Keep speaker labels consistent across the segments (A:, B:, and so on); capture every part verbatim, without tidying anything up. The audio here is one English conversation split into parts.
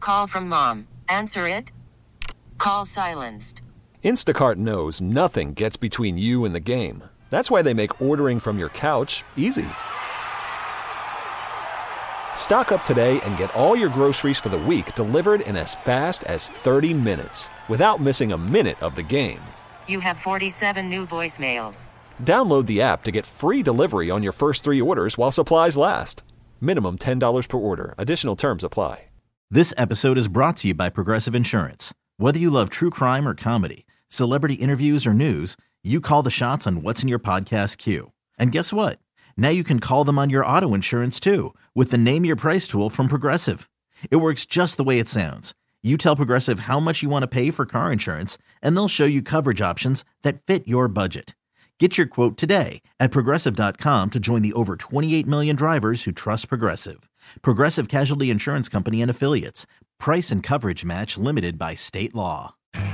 A: Call from mom. Answer it. Call silenced.
B: Instacart knows nothing gets between you and the game. That's why they make ordering from your couch easy. Stock up today and get all your groceries for the week delivered in as fast as thirty minutes without missing a minute of the game.
A: You have forty-seven new voicemails.
B: Download the app to get free delivery on your first three orders while supplies last. Minimum ten dollars per order. Additional terms apply.
C: This episode is brought to you by Progressive Insurance. Whether you love true crime or comedy, celebrity interviews or news, you call the shots on what's in your podcast queue. And guess what? Now you can call them on your auto insurance too with the Name Your Price tool from Progressive. It works just the way it sounds. You tell Progressive how much you want to pay for car insurance, and they'll show you coverage options that fit your budget. Get your quote today at Progressive dot com to join the over twenty-eight million drivers who trust Progressive. Progressive Casualty Insurance Company and Affiliates. Price and coverage match limited by state law.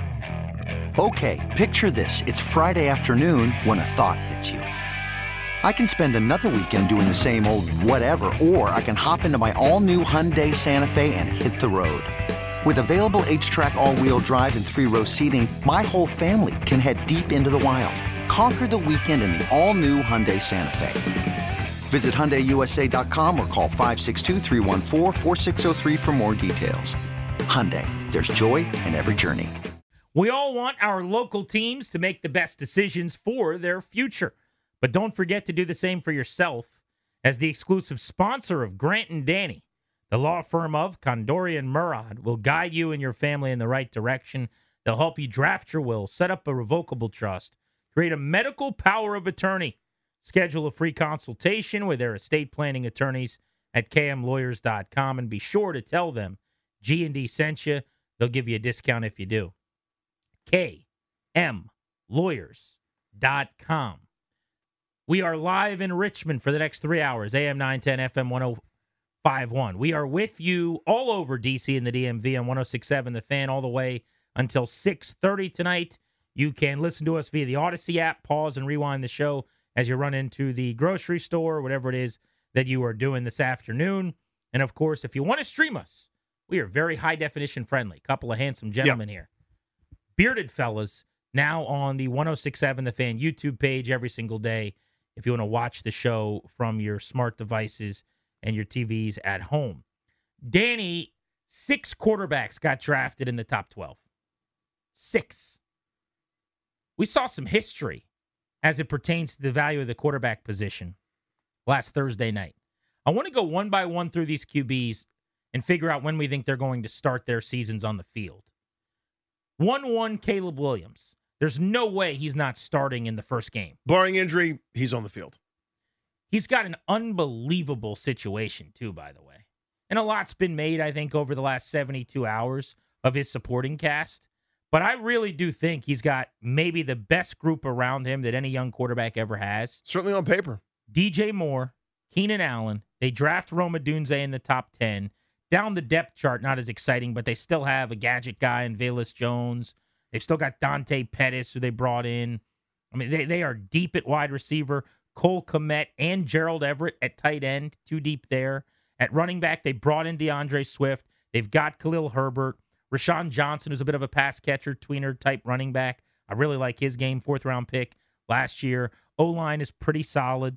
D: Okay, picture this. It's Friday afternoon when a thought hits you. I can spend another weekend doing the same old whatever, or I can hop into my all-new Hyundai Santa Fe and hit the road. With available H-Track all-wheel drive and three-row seating, my whole family can head deep into the wild. Conquer the weekend in the all-new Hyundai Santa Fe. Visit Hyundai U S A dot com or call five six two, three one four, four six zero three for more details. Hyundai, there's joy in every journey.
E: We all want our local teams to make the best decisions for their future. But don't forget to do the same for yourself. As the exclusive sponsor of Grant and Danny, the law firm of Condori and Murad will guide you and your family in the right direction. They'll help you draft your will, set up a revocable trust, create a medical power of attorney, schedule a free consultation with their estate planning attorneys at k m lawyers dot com, and be sure to tell them G and D sent you. They'll give you a discount if you do. k m lawyers dot com. We are live in Richmond for the next three hours, A M nine ten, F M ten fifty-one. We are with you all over D C and the D M V on one oh six point seven The Fan all the way until six thirty tonight. You can listen to us via the Odyssey app, pause and rewind the show as you run into the grocery store, whatever it is that you are doing this afternoon. And, of course, if you want to stream us, we are very high-definition friendly. Couple of handsome gentlemen yep. here. Bearded fellas now on the one oh six point seven The Fan YouTube page every single day if you want to watch the show from your smart devices and your T Vs at home. Danny, six quarterbacks got drafted in the top twelve. Six. We saw some history as it pertains to the value of the quarterback position last Thursday night. I want to go one by one through these Q Bs and figure out when we think they're going to start their seasons on the field. one one, Caleb Williams. There's no way he's not starting in the first game.
F: Barring injury, he's on the field.
E: He's got an unbelievable situation, too, by the way. And a lot's been made, I think, over the last seventy-two hours of his supporting cast. But I really do think he's got maybe the best group around him that any young quarterback ever has.
F: Certainly on paper.
E: D J Moore, Keenan Allen. They draft Rome Odunze in the top ten. Down the depth chart, not as exciting, but they still have a gadget guy in Velus Jones. They've still got Dante Pettis, who they brought in. I mean, they, they are deep at wide receiver. Cole Kmet and Gerald Everett at tight end, too deep there. At running back, they brought in DeAndre Swift. They've got Khalil Herbert. Rashawn Johnson, who's a bit of a pass catcher, tweener-type running back. I really like his game, fourth-round pick last year. O-line is pretty solid.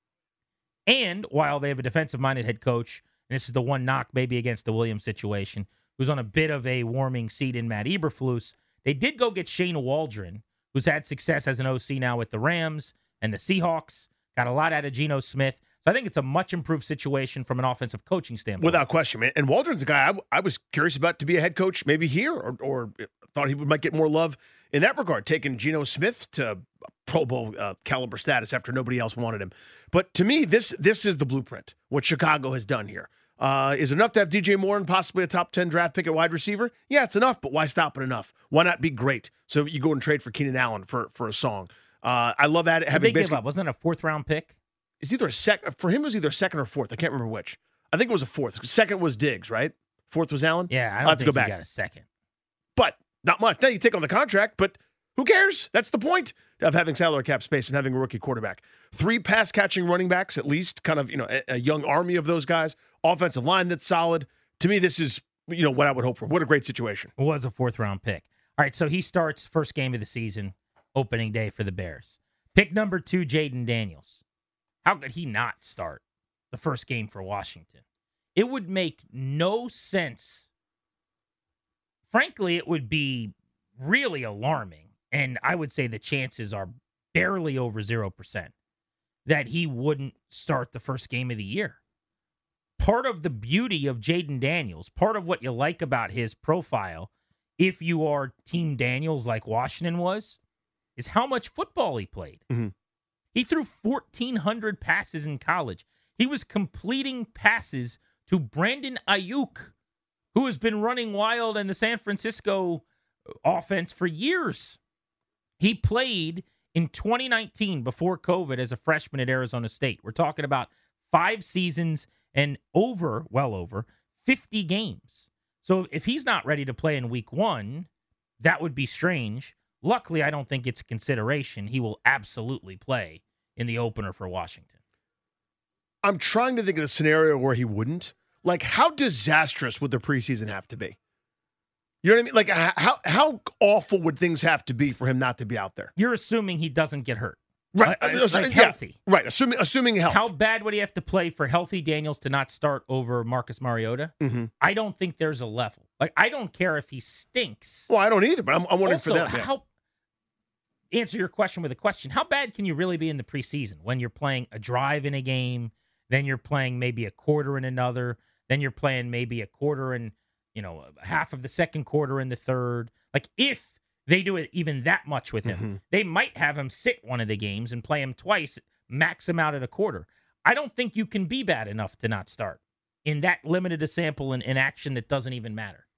E: And while they have a defensive-minded head coach, and this is the one knock maybe against the Williams situation, who's on a bit of a warming seat in Matt Eberflus, they did go get Shane Waldron, who's had success as an O C now with the Rams and the Seahawks. Got a lot out of Geno Smith. So I think it's a much improved situation from an offensive coaching standpoint.
F: Without question, man. And Waldron's a guy I, I was curious about to be a head coach maybe here, or, or thought he might get more love in that regard, taking Geno Smith to Pro Bowl uh, caliber status after nobody else wanted him. But to me, this this is the blueprint, what Chicago has done here. Uh, is it enough to have D J Moore and possibly a top ten draft pick at wide receiver? Yeah, it's enough, but why stop at enough? Why not be great? So you go and trade for Keenan Allen for, for a song. Uh, I love that. Having
E: they give up? Wasn't it a fourth-round pick?
F: It's either a sec for him. It was either second or fourth. I can't remember which. I think it was a fourth. Second was Diggs, right? Fourth was Allen.
E: Yeah, I don't
F: I'll have
E: think
F: to go
E: he
F: back.
E: got a second.
F: But not much. Now you take on the contract, but who cares? That's the point of having salary cap space and having a rookie quarterback. Three pass catching running backs, at least, kind of you know a, a young army of those guys. Offensive line that's solid. To me, this is you know, what I would hope for. What a great situation.
E: It was a fourth round pick. All right, so he starts first game of the season, opening day for the Bears. Pick number two, Jaden Daniels. How could he not start the first game for Washington? It would make no sense. Frankly, it would be really alarming, and I would say the chances are barely over zero percent that he wouldn't start the first game of the year. Part of the beauty of Jaden Daniels, part of what you like about his profile, if you are Team Daniels like Washington was, is how much football he played.
F: Mm-hmm.
E: He threw fourteen hundred passes in college. He was completing passes to Brandon Ayuk, who has been running wild in the San Francisco offense for years. He played in twenty nineteen before COVID as a freshman at Arizona State. We're talking about five seasons and over, well over, fifty games. So if he's not ready to play in week one, that would be strange. Luckily, I don't think it's a consideration. He will absolutely play in the opener for Washington.
F: I'm trying to think of a scenario where he wouldn't. Like, how disastrous would the preseason have to be? You know what I mean? Like, how how awful would things have to be for him not to be out there?
E: You're assuming he doesn't get hurt.
F: Right.
E: Like,
F: Uh,
E: like
F: yeah,
E: healthy.
F: Right. Assuming assuming health.
E: How bad would he have to play for healthy Daniels to not start over Marcus Mariota?
F: Mhm.
E: I don't think there's a level. Like, I don't care if he stinks.
F: Well, I don't either, but I'm, I'm wondering
E: Also,
F: for them. yeah.
E: how answer your question with a question. How bad can you really be in the preseason when you're playing a drive in a game, then you're playing maybe a quarter in another, then you're playing maybe a quarter and, you know, half of the second quarter in the third? Like, if they do it even that much with him,
F: Mm-hmm.
E: they might have him sit one of the games and play him twice, max him out at a quarter. I don't think you can be bad enough to not start in that limited a sample in, in action that doesn't even matter.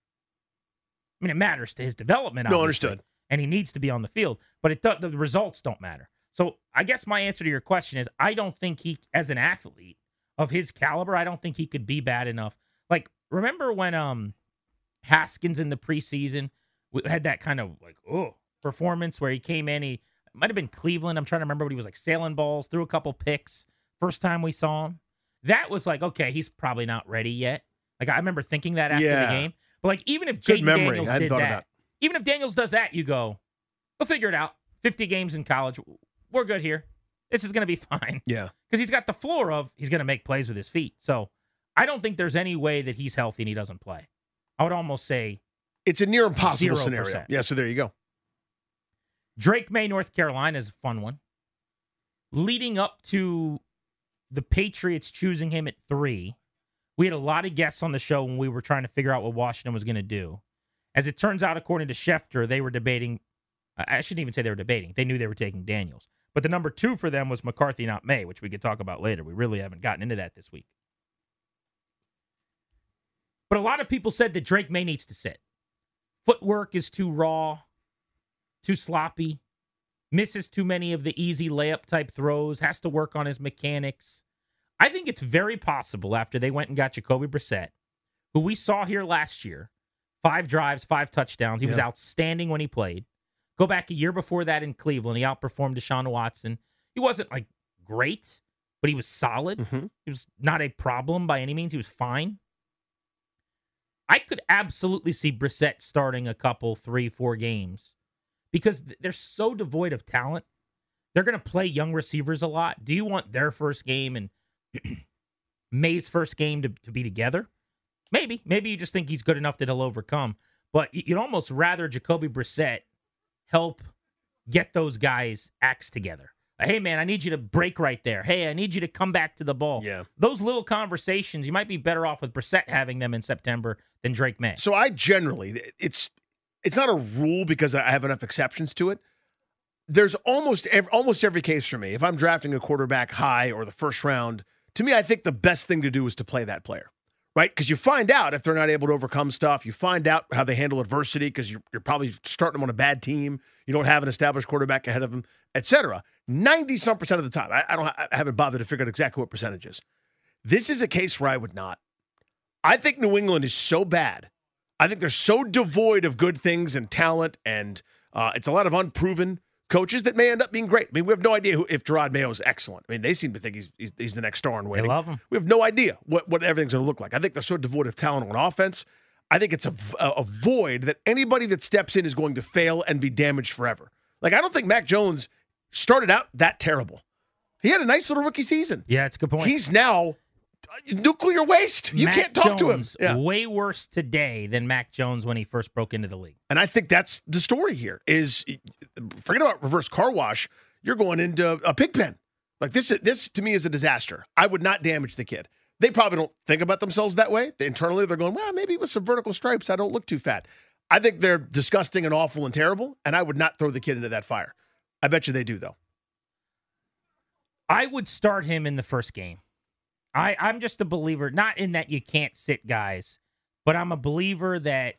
E: I mean, it matters to his development,
F: No,
E: obviously,
F: understood.
E: and he needs to be on the field, but it do, the results don't matter. So I guess my answer to your question is I don't think he, as an athlete of his caliber, I don't think he could be bad enough. Like, remember when um Haskins in the preseason had that kind of like, oh, performance where he came in, he it might have been Cleveland. I'm trying to remember, but he was like sailing balls, threw a couple picks. First time we saw him. That was like, okay, he's probably not ready yet. Like, I remember thinking that after
F: Yeah.
E: the game. But like, even if
F: Good
E: Jaden
F: memory.
E: Daniels
F: I hadn't
E: did
F: thought of
E: that,
F: that.
E: even if Daniels does that, you go, we'll figure it out. fifty games in college. We're good here. This is going to be fine.
F: Yeah.
E: Because he's got the floor of he's going to make plays with his feet. So I don't think there's any way that he's healthy and he doesn't play. I would almost say
F: It's a near impossible
E: zero
F: scenario.
E: percent.
F: Yeah, so there you go.
E: Drake May, North Carolina is a fun one. Leading up to the Patriots choosing him at three, we had a lot of guests on the show when we were trying to figure out what Washington was going to do. As it turns out, according to Schefter, they were debating. I shouldn't even say they were debating. They knew they were taking Daniels. But the number two for them was McCarthy, not May, which we could talk about later. We really haven't gotten into that this week. But a lot of people said that Drake May needs to sit. Footwork is too raw, too sloppy, misses too many of the easy layup type throws, has to work on his mechanics. I think it's very possible after they went and got Jacoby Brissett, who we saw here last year, five drives, five touchdowns. He was
F: Yeah.
E: outstanding when he played. Go back a year before that in Cleveland, he outperformed Deshaun Watson. He wasn't like great, but he was solid.
F: Mm-hmm.
E: He was not a problem by any means. He was fine. I could absolutely see Brissett starting a couple, three, four games because they're so devoid of talent. They're going to play young receivers a lot. Do you want their first game and May's first game to, to be together? Maybe. Maybe you just think he's good enough that he'll overcome. But you'd almost rather Jacoby Brissett help get those guys' acts together. Like, hey, man, I need you to break right there. Hey, I need you to come back to the ball.
F: Yeah.
E: Those little conversations, you might be better off with Brissett having them in September than Drake May.
F: So I generally, it's it's not a rule because I have enough exceptions to it. There's almost every, almost every case for me. If I'm drafting a quarterback high or the first round, to me, I think the best thing to do is to play that player, right? Because you find out if they're not able to overcome stuff. You find out how they handle adversity because you're, you're probably starting them on a bad team. You don't have an established quarterback ahead of them, et cetera. ninety-some percent of the time. I, I, don't, I haven't bothered to figure out exactly what percentage is. This is a case where I would not. I think New England is so bad. I think they're so devoid of good things and talent, and uh, it's a lot of unproven coaches that may end up being great. I mean, we have no idea who, if Gerard Mayo is excellent. I mean, they seem to think he's he's, he's the next star in
E: They
F: waiting.
E: love him.
F: We have no idea what, what everything's going to look like. I think they're so devoid of talent on offense. I think it's a, a void that anybody that steps in is going to fail and be damaged forever. Like, I don't think Mac Jones started out that terrible. He had a nice little rookie season.
E: Yeah, it's a good point.
F: He's now nuclear waste. You
E: Mac
F: can't talk
E: Jones,
F: to him. Yeah.
E: Way worse today than Mac Jones when he first broke into the league.
F: And I think that's the story here is, forget about reverse car wash, you're going into a pig pen. Like, this, this to me is a disaster. I would not damage the kid. They probably don't think about themselves that way. They, internally, they're going, well, maybe with some vertical stripes, I don't look too fat. I think they're disgusting and awful and terrible, and I would not throw the kid into that fire. I bet you they do, though.
E: I would start him in the first game. I, I'm just a believer, not in that you can't sit guys, but I'm a believer that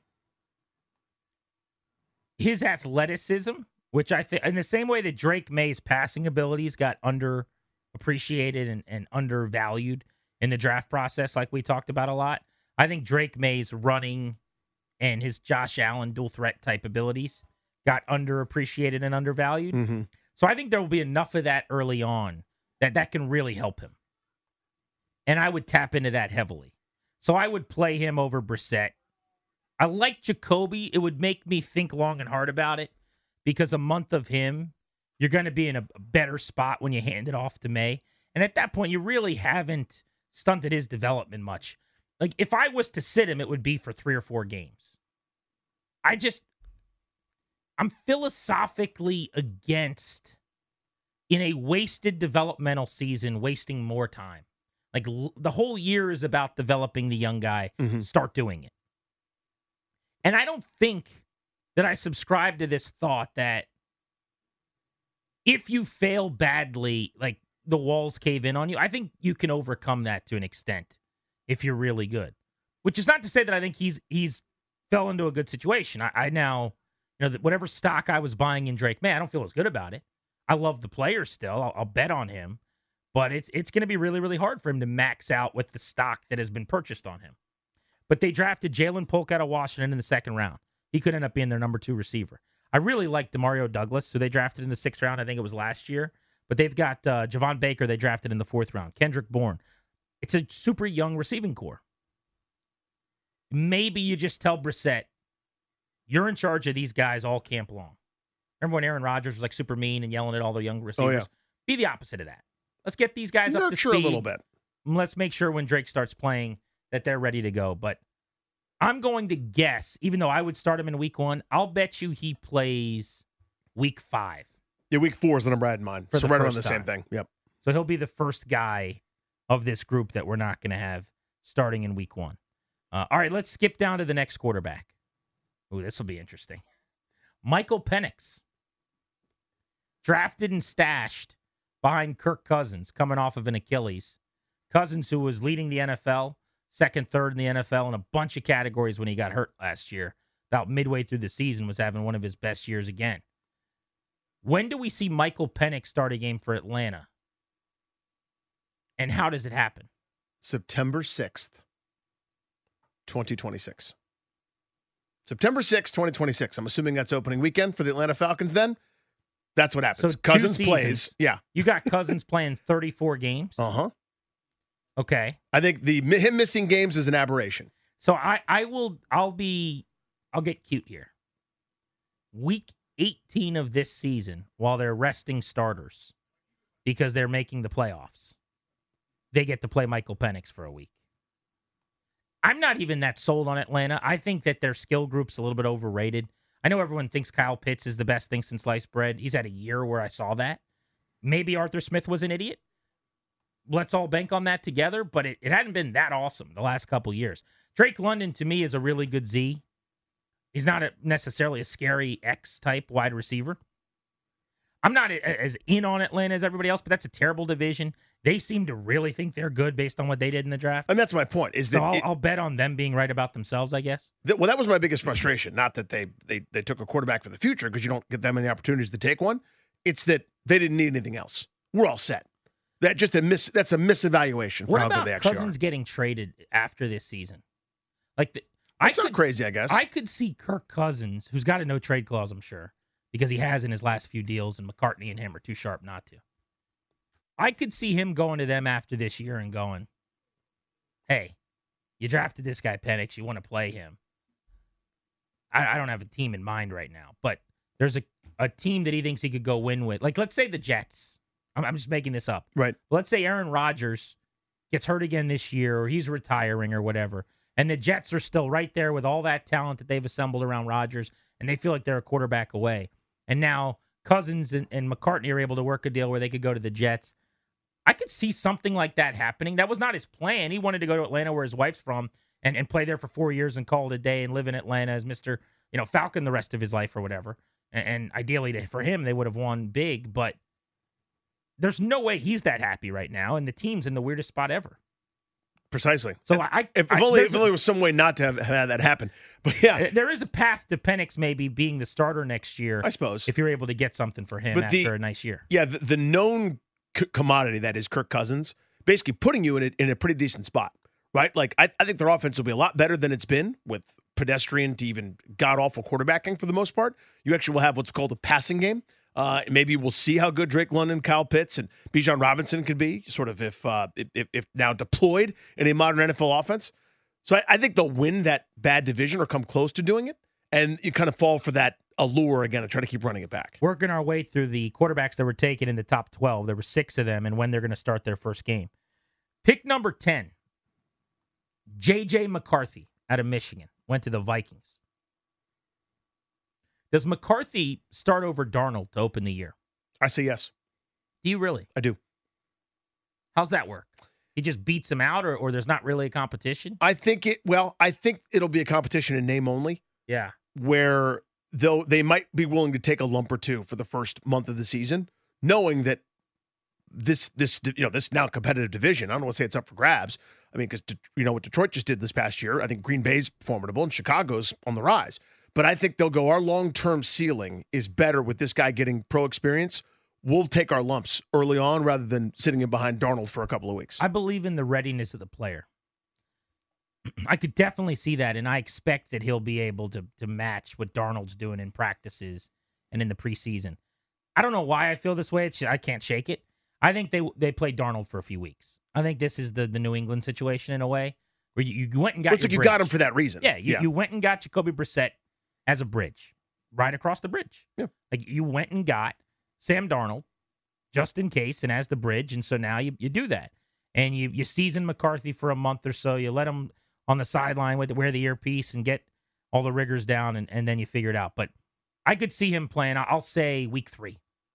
E: his athleticism, which I think, in the same way that Drake May's passing abilities got underappreciated and, and undervalued in the draft process, like we talked about a lot, I think Drake May's running and his Josh Allen dual threat type abilities got underappreciated and undervalued.
F: Mm-hmm.
E: So I think there will be enough of that early on that that can really help him. And I would tap into that heavily. So I would play him over Brissett. I like Jacoby. It would make me think long and hard about it because a month of him, you're going to be in a better spot when you hand it off to May. And at that point, you really haven't stunted his development much. Like, if I was to sit him, it would be for three or four games. I just, I'm philosophically against, in a wasted developmental season, wasting more time. Like, l- the whole year is about developing the young guy.
F: Mm-hmm.
E: Start doing it. And I don't think that I subscribe to this thought that if you fail badly, like, the walls cave in on you. I think you can overcome that to an extent if you're really good. Which is not to say that I think he's he's fell into a good situation. I, I now, you know, that whatever stock I was buying in Drake May, I don't feel as good about it. I love the player still. I'll, I'll bet on him. But it's it's going to be really, really hard for him to max out with the stock that has been purchased on him. But they drafted Jalen Polk out of Washington in the second round. He could end up being their number two receiver. I really like Demario Douglas, who they drafted in the sixth round. I think it was last year. But they've got uh, Javon Baker they drafted in the fourth round. Kendrick Bourne. It's a super young receiving core. Maybe you just tell Brissett, you're in charge of these guys all camp long. Remember when Aaron Rodgers was like super mean and yelling at all the young receivers?
F: Oh, yeah.
E: Be the opposite of that. Let's get these guys up to
F: Nurture
E: speed.
F: a little bit.
E: And let's make sure when Drake starts playing that they're ready to go. But I'm going to guess, even though I would start him in week one, I'll bet you he plays week five.
F: Yeah, week four is the number I had in mind.
E: For
F: So
E: the
F: right around
E: first
F: the same
E: time.
F: thing. Yep.
E: So he'll be the first guy of this group that we're not going to have starting in week one. Uh, all right, let's skip down to the next quarterback. Ooh, this will be interesting. Michael Penix. Drafted and stashed behind Kirk Cousins, coming off of an Achilles. Cousins, who was leading the N F L, second, third in the N F L in a bunch of categories when he got hurt last year. About midway through the season was having one of his best years again. When do we see Michael Penix start a game for Atlanta? And how does it happen?
F: September sixth, twenty twenty-six. September sixth, twenty twenty-six. I'm assuming that's opening weekend for the Atlanta Falcons then. That's what happens.
E: So two
F: Cousins
E: seasons.
F: plays. Yeah.
E: You got Cousins playing thirty-four games.
F: Uh-huh.
E: Okay.
F: I think the him missing games is an aberration.
E: So I, I will, I'll be, I'll get cute here. Week eighteen of this season, while they're resting starters because they're making the playoffs, they get to play Michael Penix for a week. I'm not even that sold on Atlanta. I think that their skill group's a little bit overrated. I know everyone thinks Kyle Pitts is the best thing since sliced bread. He's had a year where I saw that. Maybe Arthur Smith was an idiot. Let's all bank on that together, but it, it hadn't been that awesome the last couple years. Drake London, to me, is a really good Z. He's not a, necessarily a scary X-type wide receiver. I'm not a, as in on Atlanta as everybody else, but that's a terrible division. They seem to really think they're good based on what they did in the draft.
F: And that's my point. Is
E: So
F: that
E: I'll,
F: it-
E: I'll bet on them being right about themselves, I guess.
F: That, well, that was my biggest frustration. Not that they they they took a quarterback for the future because you don't get that many opportunities to take one. It's that they didn't need anything else. We're all set. That just a miss. That's a misevaluation for
E: What
F: how
E: about
F: good they actually
E: Cousins
F: are.
E: getting traded after this season? Like, the,
F: That's
E: I
F: not
E: could,
F: crazy, I guess.
E: I could see Kirk Cousins, who's got a no trade clause, I'm sure, because he has in his last few deals, and McCartney and him are too sharp not to. I could see him going to them after this year and going, hey, you drafted this guy Penix, you want to play him. I, I don't have a team in mind right now, but there's a, a team that he thinks he could go win with. Like, let's say the Jets. I'm, I'm just making this up.
F: Right.
E: Let's say Aaron Rodgers gets hurt again this year, or he's retiring or whatever, and the Jets are still right there with all that talent that they've assembled around Rodgers, and they feel like they're a quarterback away. And now Cousins and, and McCartney are able to work a deal where they could go to the Jets. I could see something like that happening. That was not his plan. He wanted to go to Atlanta, where his wife's from, and, and play there for four years and call it a day and live in Atlanta as Mister You know, Falcon the rest of his life or whatever. And, and ideally for him, they would have won big, but there's no way he's that happy right now, and the team's in the weirdest spot ever.
F: Precisely.
E: So
F: and
E: I,
F: if, if
E: I,
F: only if only there was some way not to have, have had that happen. But yeah,
E: there is a path to Penix maybe being the starter next year.
F: I suppose
E: if you're able to get something for him
F: but
E: after
F: the,
E: a nice year.
F: Yeah, the, the known c- commodity that is Kirk Cousins, basically putting you in a, in a pretty decent spot, right? Like I, I think their offense will be a lot better than it's been with pedestrian to even god awful quarterbacking for the most part. You actually will have what's called a passing game. Uh, maybe we'll see how good Drake London, Kyle Pitts, and Bijan Robinson could be, sort of if uh, if, if now deployed in a modern N F L offense. So I, I think they'll win that bad division or come close to doing it, and you kind of fall for that allure again and try to keep running it back.
E: Working our way through the quarterbacks that were taken in the top twelve. There were six of them, and when they're going to start their first game. Pick number ten, J J McCarthy out of Michigan, went to the Vikings. Does McCarthy start over Darnold to open the year?
F: I say yes.
E: Do you really?
F: I do.
E: How's that work? He just beats him out, or, or there's not really a competition?
F: I think it, well, I think it'll be a competition in name only.
E: Yeah.
F: Where though they might be willing to take a lump or two for the first month of the season, knowing that this, this, you know, this now competitive division, I don't want to say it's up for grabs. I mean, because, you know, what Detroit just did this past year, I think Green Bay's formidable and Chicago's on the rise. But I think they'll go, our long-term ceiling is better with this guy getting pro experience. We'll take our lumps early on rather than sitting in behind Darnold for a couple of weeks.
E: I believe in the readiness of the player. I could definitely see that, and I expect that he'll be able to to match what Darnold's doing in practices and in the preseason. I don't know why I feel this way. It's, I can't shake it. I think they they played Darnold for a few weeks. I think this is the, the New England situation in a way where you, you went and got
F: Looks
E: your
F: like you
E: bridge.
F: got him for that reason.
E: Yeah, you,
F: yeah.
E: you went and got Jacoby Brissett as a bridge, right across the bridge.
F: Yeah.
E: Like you went and got Sam Darnold just in case and as the bridge, and so now you, you do that. And you you season McCarthy for a month or so. You let him on the sideline with wear the earpiece and get all the rigors down, and, and then you figure it out. But I could see him playing, I'll say week three.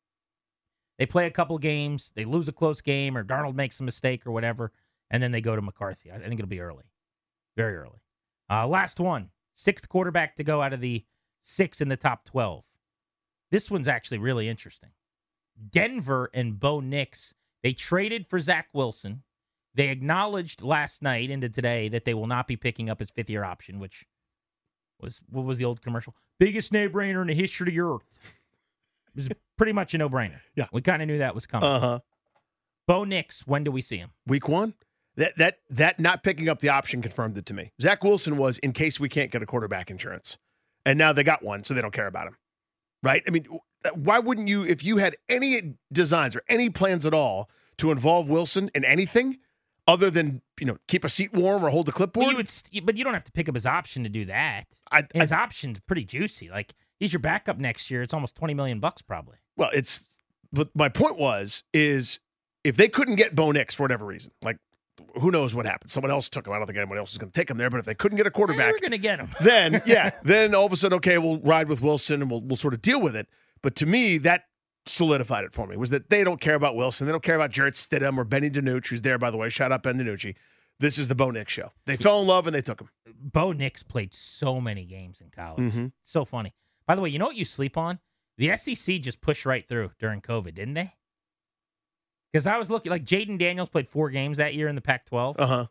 E: They play a couple games, they lose a close game, or Darnold makes a mistake or whatever, and then they go to McCarthy. I think it'll be early, very early. Uh, last one, sixth quarterback to go out of the six in the top twelve. This one's actually really interesting. Denver and Bo Nix, they traded for Zach Wilson. They acknowledged last night into today that they will not be picking up his fifth-year option, which was, what was the old commercial? Biggest no-brainer in the history of the earth. It was pretty much a no-brainer.
F: Yeah.
E: We kind of knew that was coming.
F: Uh-huh.
E: Bo Nix, when do we see him?
F: Week one? That that that not picking up the option confirmed it to me. Zach Wilson was in case we can't get a quarterback insurance. And now they got one, so they don't care about him. Right? I mean, why wouldn't you, if you had any designs or any plans at all to involve Wilson in anything other than, you know, keep a seat warm or hold a clipboard?
E: Well, you would, st- but you don't have to pick up his option to do that.
F: I,
E: his
F: I,
E: option's pretty juicy. Like, he's your backup next year. It's almost twenty million bucks probably.
F: Well, it's, but my point was, is if they couldn't get Bo Nix for whatever reason, like, who knows what happened? Someone else took him. I don't think anyone else is going to take him there, but if they couldn't get a quarterback,
E: we're going to get him.
F: then, yeah, then all of a sudden, okay, we'll ride with Wilson and we'll, we'll sort of deal with it. But to me, that solidified it for me, was that they don't care about Wilson. They don't care about Jarrett Stidham or Benny DiNucci, who's there, by the way. Shout out Ben DiNucci. This is the Bo Nix show. They fell in love and they took him.
E: Bo Nix played so many games in college.
F: Mm-hmm.
E: So funny. By the way, you know what you sleep on? The S E C just pushed right through during COVID, didn't they? Because I was looking, like Jaden Daniels played four games that year in the Pac twelve.
F: Uh-huh.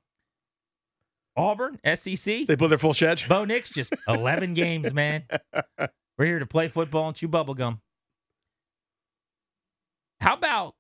E: Auburn, S E C.
F: They put their full shed.
E: Bo Nix, just eleven games, man. We're here to play football and chew bubble gum. How about,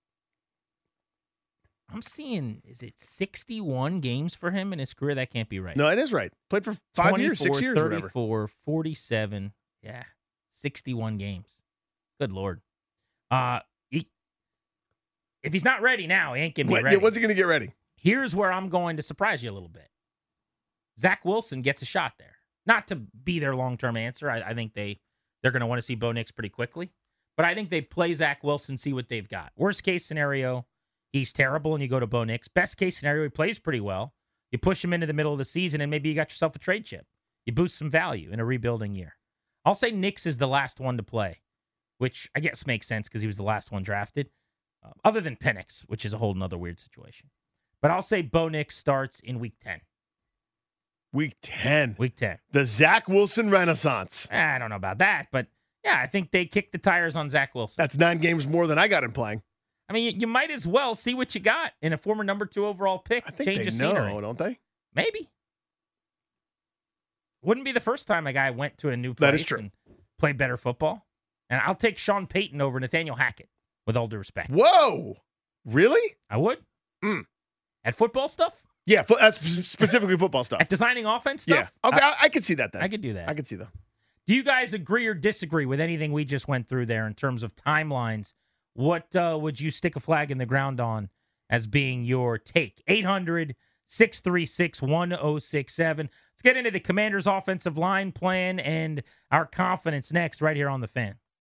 E: I'm seeing, is it sixty-one games for him in his career? That can't be right.
F: No, it is right. Played for five years, six years, whatever.
E: thirty-four, forty-seven. Yeah, sixty-one games. Good Lord. Uh, he, if he's not ready now, he ain't going to be
F: When,
E: ready.
F: when's he going to get ready?
E: Here's where I'm going to surprise you a little bit. Zach Wilson gets a shot there. Not to be their long-term answer. I, I think they, they're going to want to see Bo Nix pretty quickly. But I think they play Zach Wilson, see what they've got. Worst case scenario, he's terrible and you go to Bo Nix. Best case scenario, he plays pretty well. You push him into the middle of the season and maybe you got yourself a trade chip. You boost some value in a rebuilding year. I'll say Nix is the last one to play, which I guess makes sense because he was the last one drafted, uh, other than Penix, which is a whole nother weird situation. But I'll say Bo Nix starts in week ten.
F: Week ten.
E: Week ten.
F: The Zach Wilson Renaissance.
E: I don't know about that, but yeah, I think they kicked the tires on Zach Wilson.
F: That's nine games more than I got him playing.
E: I mean, you, you might as well see what you got in a former number two overall pick.
F: I think
E: change
F: they
E: of
F: know,
E: scenery.
F: don't they?
E: Maybe. Wouldn't be the first time a guy went to a new place
F: That is true.
E: and played better football. And I'll take Sean Payton over Nathaniel Hackett, with all due respect.
F: Whoa. Really?
E: I would.
F: Mm.
E: At football stuff?
F: Yeah, fo- that's specifically football stuff.
E: At designing offense
F: Yeah.
E: stuff?
F: Okay,
E: I,
F: I, I could see that then.
E: I could do that.
F: I could see that.
E: Do you guys agree or disagree with anything we just went through there in terms of timelines? What uh, would you stick a flag in the ground on as being your take? eight hundred, six three six, one oh six seven. Let's get into the Commanders' offensive line plan and our confidence next right here on The Fan.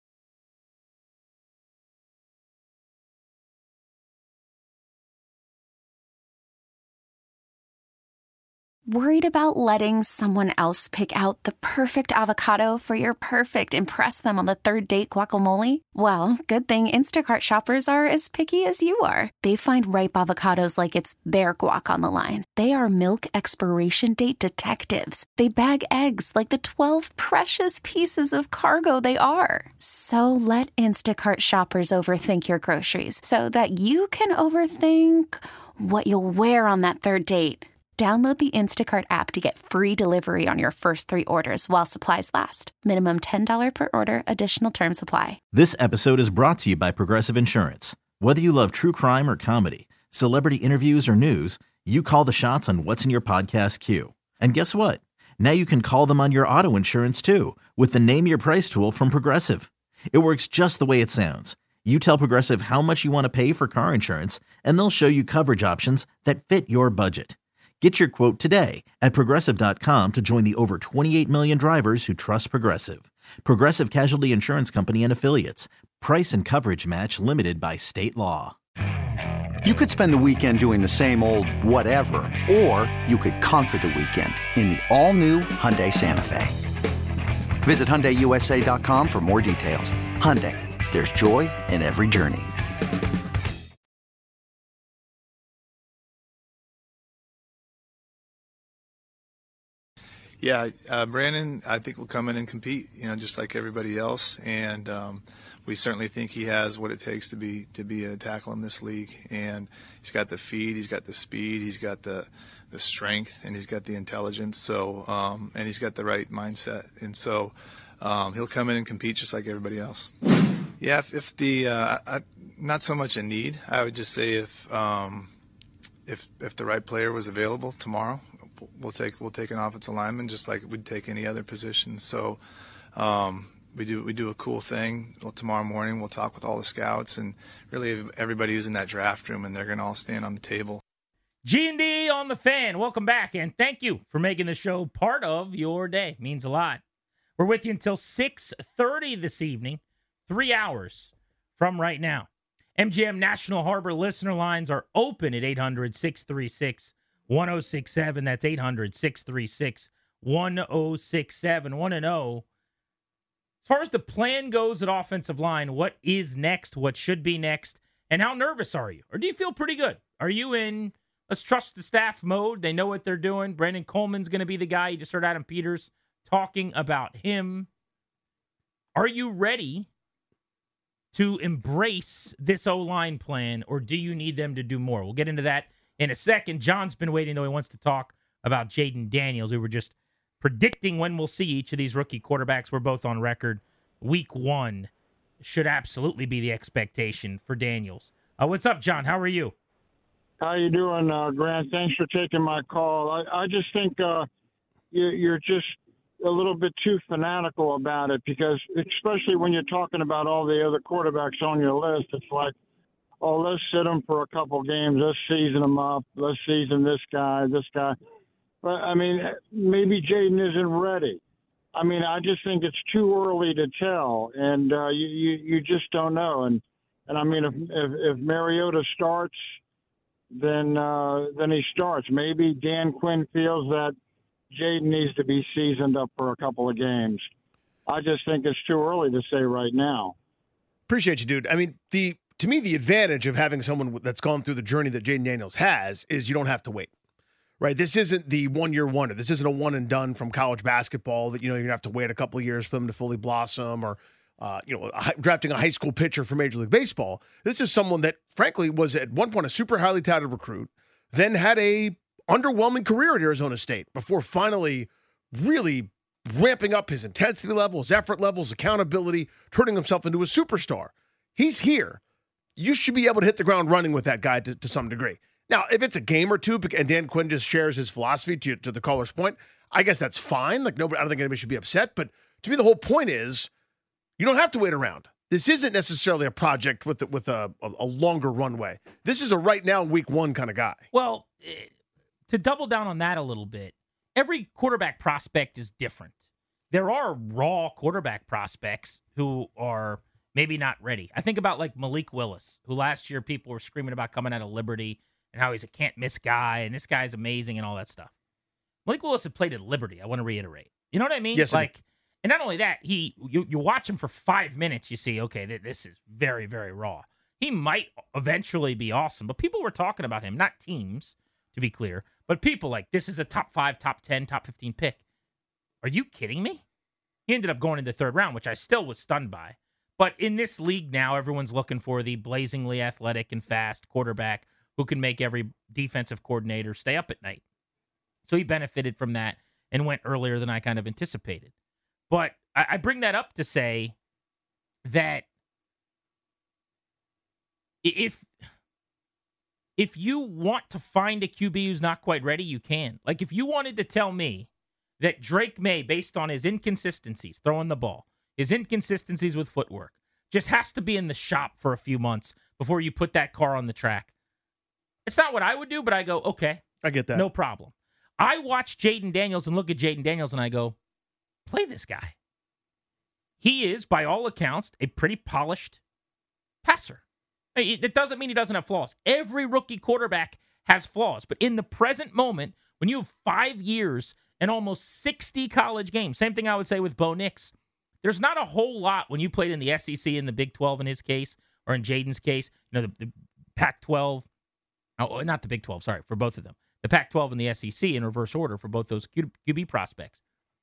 G: Worried about letting someone else pick out the perfect avocado for your perfect impress them on the third date guacamole? Well, good thing Instacart shoppers are as picky as you are. They find ripe avocados like it's their guac on the line. They are milk expiration date detectives. They bag eggs like the twelve precious pieces of cargo they are. So let Instacart shoppers overthink your groceries so that you can overthink what you'll wear on that third date. Download the Instacart app to get free delivery on your first three orders while supplies last. Minimum ten dollars per order. Additional terms apply.
C: This episode is brought to you by Progressive Insurance. Whether you love true crime or comedy, celebrity interviews or news, you call the shots on what's in your podcast queue. And guess what? Now you can call them on your auto insurance too with the Name Your Price tool from Progressive. It works just the way it sounds. You tell Progressive how much you want to pay for car insurance, and they'll show you coverage options that fit your budget. Get your quote today at Progressive dot com to join the over twenty-eight million drivers who trust Progressive. Progressive Casualty Insurance Company and Affiliates. Price and coverage match limited by state law.
D: You could spend the weekend doing the same old whatever, or you could conquer the weekend in the all-new Hyundai Santa Fe. Visit Hyundai U S A dot com for more details. Hyundai, there's joy in every journey.
H: Yeah, uh, Brandon, I think will come in and compete, you know, just like everybody else, and um, we certainly think he has what it takes to be to be a tackle in this league. And he's got the feed, he's got the speed, he's got the the strength, and he's got the intelligence. So, um, and he's got the right mindset, and so um, he'll come in and compete just like everybody else. Yeah, if, if the uh, I, not so much a need, I would just say if um, if if the right player was available tomorrow, we'll take we'll take an offensive lineman just like we'd take any other position. So um, we do we do a cool thing. Well, tomorrow morning we'll talk with all the scouts and really everybody who's in that draft room, and they're going to all stand on the table.
E: G and D on The Fan. Welcome back, and thank you for making the show part of your day. It means a lot. We're with you until six thirty this evening, three hours from right now. M G M National Harbor listener lines are open at eight hundred, six three six, one oh six seven. That's eight hundred, six three six, one oh six seven. Want to know, as far as the plan goes at offensive line, what is next, what should be next, and how nervous are you? Or do you feel pretty good? Are you in let's trust the staff mode? They know what they're doing. Brandon Coleman's going to be the guy. You just heard Adam Peters talking about him. Are you ready to embrace this O-line plan, or do you need them to do more? We'll get into that in a second. John's been waiting, though. He wants to talk about Jaden Daniels. We were just predicting when we'll see each of these rookie quarterbacks. We're both on record. Week one should absolutely be the expectation for Daniels. Uh, what's up, John? How are you?
I: How you doing, uh, Grant? Thanks for taking my call. I, I just think uh, you, you're just a little bit too fanatical about it, because especially when you're talking about all the other quarterbacks on your list, it's like, oh, let's sit them for a couple games. Let's season them up. Let's season this guy, this guy. But, I mean, maybe Jaden isn't ready. I mean, I just think it's too early to tell, and uh, you, you you just don't know. And and I mean, if if, if Mariota starts, then uh, then he starts. Maybe Dan Quinn feels that Jaden needs to be seasoned up for a couple of games. I just think it's too early to say right now.
F: Appreciate you, dude. I mean, the to me, the advantage of having someone that's gone through the journey that Jaden Daniels has is you don't have to wait. Right, this isn't the one-year wonder. This isn't a one-and-done from college basketball that, you know, you're going to have to wait a couple of years for them to fully blossom or, uh, you know, a, drafting a high school pitcher for Major League Baseball. This is someone that, frankly, was at one point a super highly touted recruit, then had a underwhelming career at Arizona State before finally really ramping up his intensity levels, effort levels, accountability, turning himself into a superstar. He's here. You should be able to hit the ground running with that guy to, to some degree. Now, if it's a game or two and Dan Quinn just shares his philosophy to, to the caller's point, I guess that's fine. Like, nobody, I don't think anybody should be upset. But to me, the whole point is you don't have to wait around. This isn't necessarily a project with, with a, a, a longer runway. This is a right now, week one kind of guy.
E: Well, to double down on that a little bit, every quarterback prospect is different. There are raw quarterback prospects who are maybe not ready. I think about like Malik Willis, who last year people were screaming about coming out of Liberty and how he's a can't-miss guy, and this guy's amazing and all that stuff. Malik Willis had played at Liberty, I want to reiterate. You know what I mean?
F: Yes,
E: like, and not only that, he you, you watch him for five minutes, you see, okay, th- this is very, very raw. He might eventually be awesome, but people were talking about him, not teams, to be clear, but people like, this is a top five, top ten, top fifteen pick. Are you kidding me? He ended up going in the third round, which I still was stunned by. But in this league now, everyone's looking for the blazingly athletic and fast quarterback who can make every defensive coordinator stay up at night. So he benefited from that and went earlier than I kind of anticipated. But I, I bring that up to say that if, if you want to find a Q B who's not quite ready, you can. Like if you wanted to tell me that Drake May, based on his inconsistencies, throwing the ball, his inconsistencies with footwork, just has to be in the shop for a few months before you put that car on the track. It's not what I would do, but I go, okay.
F: I get that.
E: No problem. I watch Jaden Daniels and look at Jaden Daniels and I go, play this guy. He is, by all accounts, a pretty polished passer. It doesn't mean he doesn't have flaws. Every rookie quarterback has flaws. But in the present moment, when you have five years and almost sixty college games, same thing I would say with Bo Nix, there's not a whole lot when you played in the S E C, in the Big twelve in his case, or in Jaden's case, you know, the, the Pac twelve. Oh, not the Big twelve, sorry, for both of them. The Pac twelve and the S E C in reverse order for both those Q B prospects.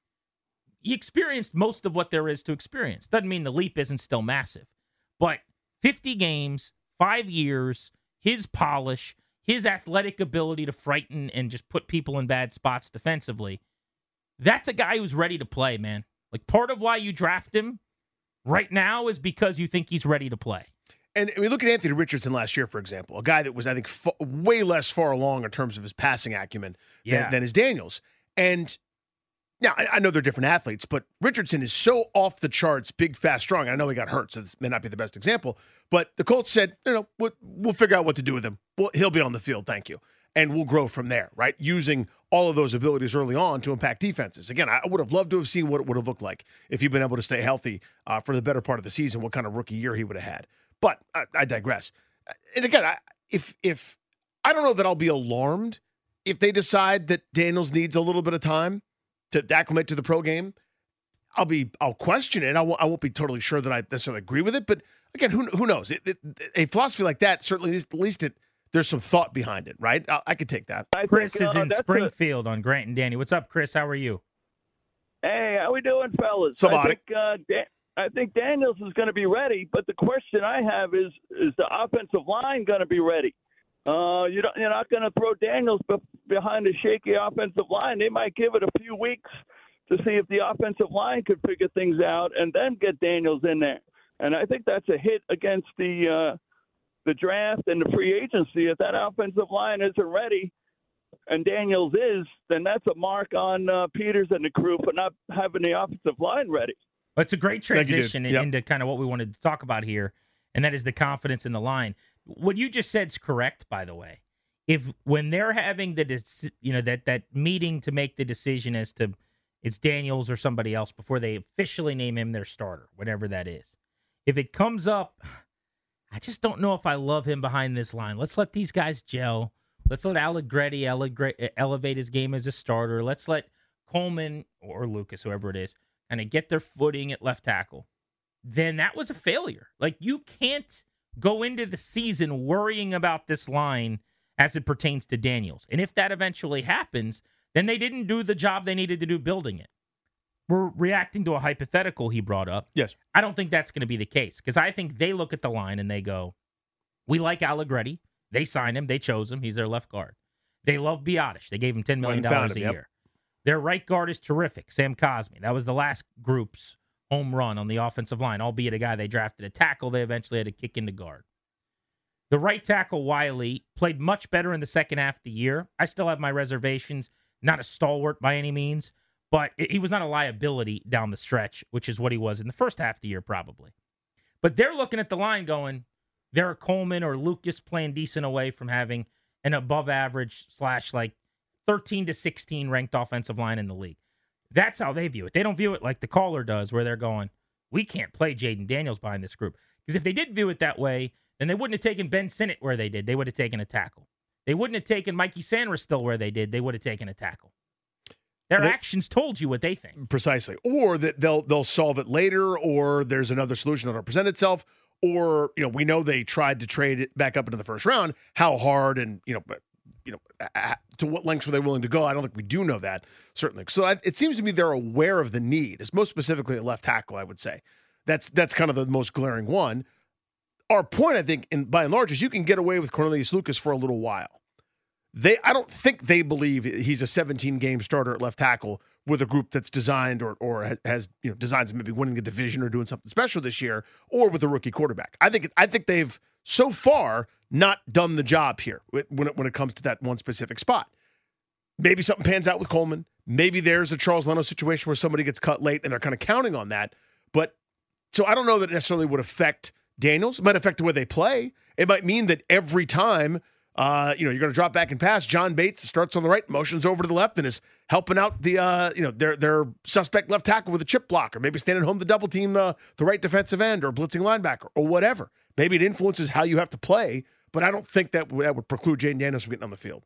E: He experienced most of what there is to experience. Doesn't mean the leap isn't still massive. But fifty games, five years, his polish, his athletic ability to frighten and just put people in bad spots defensively, that's a guy who's ready to play, man. Like, part of why you draft him right now is because you think he's ready to play.
F: And we look at Anthony Richardson last year, for example, a guy that was, I think, f- way less far along in terms of his passing acumen
E: yeah.
F: than, than his Daniels. And now, I, I know they're different athletes, but Richardson is so off the charts, big, fast, strong. I know he got hurt, so this may not be the best example. But the Colts said, you know, we'll, we'll figure out what to do with him. Well, he'll be on the field, thank you. And we'll grow from there, right? Using all of those abilities early on to impact defenses. Again, I would have loved to have seen what it would have looked like if he'd been able to stay healthy uh, for the better part of the season, what kind of rookie year he would have had. But I, I digress. And again, I, if if I don't know that I'll be alarmed if they decide that Daniels needs a little bit of time to acclimate to the pro game. I'll be I'll question it. I won't, I won't be totally sure that I necessarily agree with it. But again, who who knows? It, it, a philosophy like that certainly is, at least it there's some thought behind it, right? I, I could take that.
J: I
E: Chris
J: think,
E: is
J: uh,
E: in
J: that's
E: Springfield a... on Grant and Danny. What's up, Chris? How are you?
J: Hey, how we doing, fellas?
F: So
J: I think uh, Dan- I think Daniels is going to be ready, but the question I have is: is the offensive line going to be ready? Uh, you don't, you're not going to throw Daniels be- behind a shaky offensive line. They might give it a few weeks to see if the offensive line could figure things out, and then get Daniels in there. And I think that's a hit against the uh, the draft and the free agency. If that offensive line isn't ready, and Daniels is, then that's a mark on uh, Peters and the crew for not having the offensive line ready.
E: Well, it's a great transition
F: yep.
E: into kind of what we wanted to talk about here, and that is the confidence in the line. What you just said is correct, by the way. if when they're having the, dec- you know, that, that meeting to make the decision as to it's Daniels or somebody else before they officially name him their starter, whatever that is. If it comes up, I just don't know if I love him behind this line. Let's let these guys gel. Let's let Allegretti ele- elevate his game as a starter. Let's let Coleman or Lucas, whoever it is, kind of get their footing at left tackle. Then that was a failure. Like, you can't go into the season worrying about this line as it pertains to Daniels. And if that eventually happens, then they didn't do the job they needed to do building it. We're reacting to a hypothetical he brought up.
F: Yes.
E: I don't think that's going to be the case, because I think they look at the line and they go, we like Allegretti. They signed him. They chose him. He's their left guard. They love Biotish. They gave him ten million dollars a
F: him, yep.
E: year. Their right guard is terrific, Sam Cosmi. That was the last group's home run on the offensive line, albeit a guy they drafted a tackle. They eventually had to kick into guard. The right tackle, Wiley, played much better in the second half of the year. I still have my reservations. Not a stalwart by any means, but he was not a liability down the stretch, which is what he was in the first half of the year probably. But they're looking at the line going, they're Coleman or Lucas playing decent away from having an above average slash like thirteen to sixteen ranked offensive line in the league. That's how they view it. They don't view it like the caller does, where they're going, we can't play Jaden Daniels behind this group. Because if they did view it that way, then they wouldn't have taken Ben Sinnott where they did. They would have taken a tackle. They wouldn't have taken Mikey Sanders still where they did. They would have taken a tackle. Their
F: they,
E: actions told you what they think.
F: Precisely. Or that they'll they'll solve it later, or there's another solution that'll present itself. Or, you know, we know they tried to trade it back up into the first round. How hard and, you know, you know, to what lengths were they willing to go? I don't think we do know that, certainly. So I, it seems to me they're aware of the need. It's most specifically at left tackle, I would say. That's that's kind of the most glaring one. Our point, I think, in, by and large, is you can get away with Cornelius Lucas for a little while. They, I don't think they believe he's a seventeen-game starter at left tackle with a group that's designed or or has, you know, designs maybe winning a division or doing something special this year, or with a rookie quarterback. I think I think they've so far not done the job here when it when it comes to that one specific spot. Maybe something pans out with Coleman. Maybe there's a Charles Leno situation where somebody gets cut late and they're kind of counting on that. But so I don't know that it necessarily would affect Daniels. It might affect the way they play. It might mean that every time Uh, you know, you're going to drop back and pass. John Bates starts on the right, motions over to the left, and is helping out the, uh, you know, their their suspect left tackle with a chip block, or maybe standing home to double team the, the right defensive end or blitzing linebacker or whatever. Maybe it influences how you have to play, but I don't think that that would preclude Jaden Daniels from getting on the field.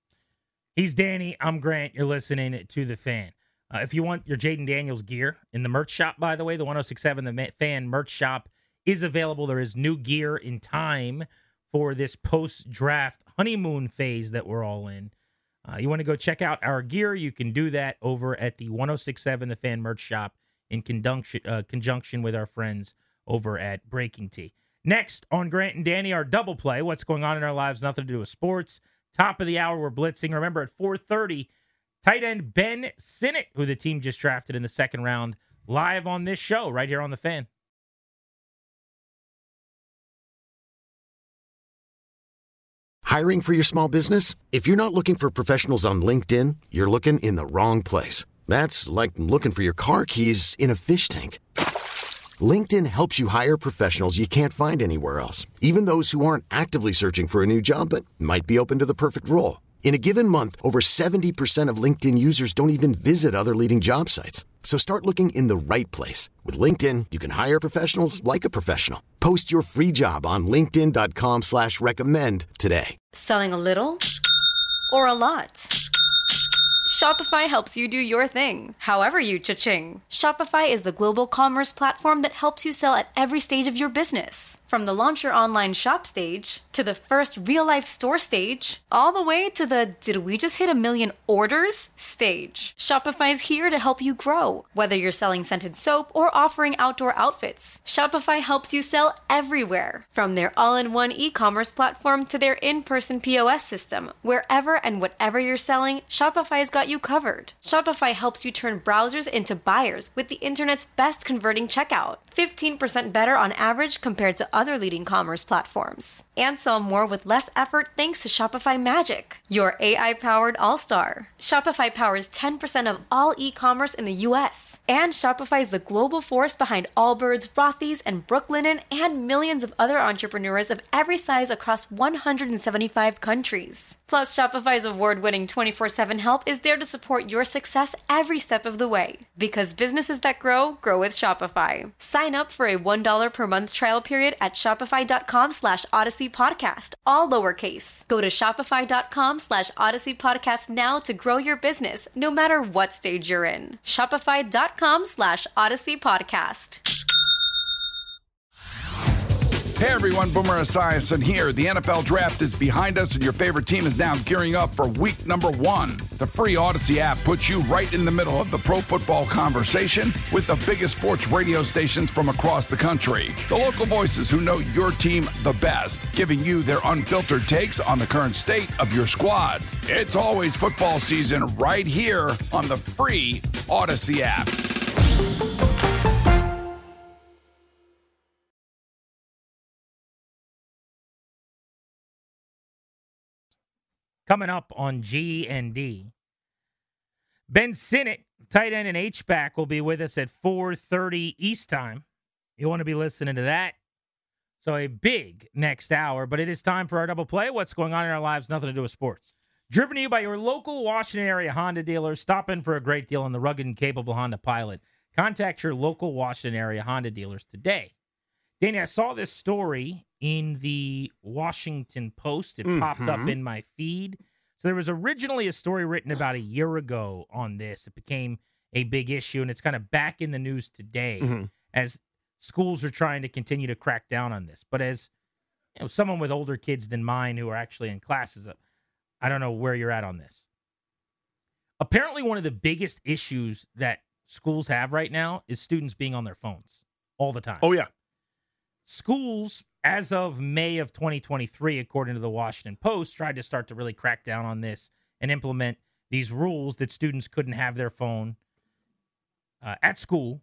E: He's Danny. I'm Grant. You're listening to The Fan. Uh, if you want your Jaden Daniels gear in the merch shop, by the way, the one oh six point seven The Fan merch shop is available. There is new gear in time for this post-draft honeymoon phase that we're all in. Uh, you want to go check out our gear, you can do that over at the one oh six point seven The Fan merch shop in conjunction, uh, conjunction with our friends over at Breaking Tea. Next on Grant and Danny, our double play, what's going on in our lives, nothing to do with sports. Top of the hour, we're blitzing. Remember, at four thirty, tight end Ben Sinnott, who the team just drafted in the second round, live on this show right here on The Fan.
K: Hiring for your small business? If you're not looking for professionals on LinkedIn, you're looking in the wrong place. That's like looking for your car keys in a fish tank. LinkedIn helps you hire professionals you can't find anywhere else, even those who aren't actively searching for a new job but might be open to the perfect role. In a given month, over seventy percent of LinkedIn users don't even visit other leading job sites. So start looking in the right place. With LinkedIn, you can hire professionals like a professional. Post your free job on linkedin.com slash recommend today.
L: Selling a little or a lot? Shopify helps you do your thing, however you cha-ching. Shopify is the global commerce platform that helps you sell at every stage of your business. From the launch your online shop stage, to the first real-life store stage, all the way to the did we just hit a million orders stage. Shopify's here to help you grow. Whether you're selling scented soap or offering outdoor outfits, Shopify helps you sell everywhere. From their all-in-one e-commerce platform to their in-person P O S system, wherever and whatever you're selling, Shopify's got got you covered. Shopify helps you turn browsers into buyers with the internet's best converting checkout. fifteen percent better on average compared to other leading commerce platforms. And sell more with less effort thanks to Shopify Magic, your A I-powered all-star. Shopify powers ten percent of all e-commerce in the U S. And Shopify is the global force behind Allbirds, Rothy's, and Brooklinen, and millions of other entrepreneurs of every size across one hundred seventy-five countries. Plus, Shopify's award-winning twenty-four seven help is there to support your success every step of the way. Because businesses that grow, grow with Shopify. Sign up for a one dollar per month trial period at shopify.com slash Odyssey Podcast, all lowercase. Go to shopify.com slash Odyssey Podcast now to grow your business, no matter what stage you're in. Shopify.com slash Odyssey Podcast.
M: Hey everyone, Boomer Esiason here. The N F L Draft is behind us and your favorite team is now gearing up for week number one. The free Odyssey app puts you right in the middle of the pro football conversation with the biggest sports radio stations from across the country. The local voices who know your team the best, giving you their unfiltered takes on the current state of your squad. It's always football season right here on the free Odyssey app.
E: Coming up on G and D, Ben Sinnott, tight end and H-back, will be with us at four thirty East time. You want to be listening to that. So a big next hour, but it is time for our double play. What's going on in our lives, nothing to do with sports. Driven to you by your local Washington area Honda dealers. Stop in for a great deal on the rugged and capable Honda Pilot. Contact your local Washington area Honda dealers today. Danny, I saw this story in the Washington Post. It mm-hmm. popped up in my feed. So there was originally a story written about a year ago on this. It became a big issue, and it's kind of back in the news today mm-hmm. as schools are trying to continue to crack down on this. But as you know, someone with older kids than mine who are actually in classes, I don't know where you're at on this. Apparently, one of the biggest issues that schools have right now is students being on their phones all the time.
F: Oh, yeah.
E: Schools, as of May of twenty twenty-three, according to the Washington Post, tried to start to really crack down on this and implement these rules that students couldn't have their phone uh, at school.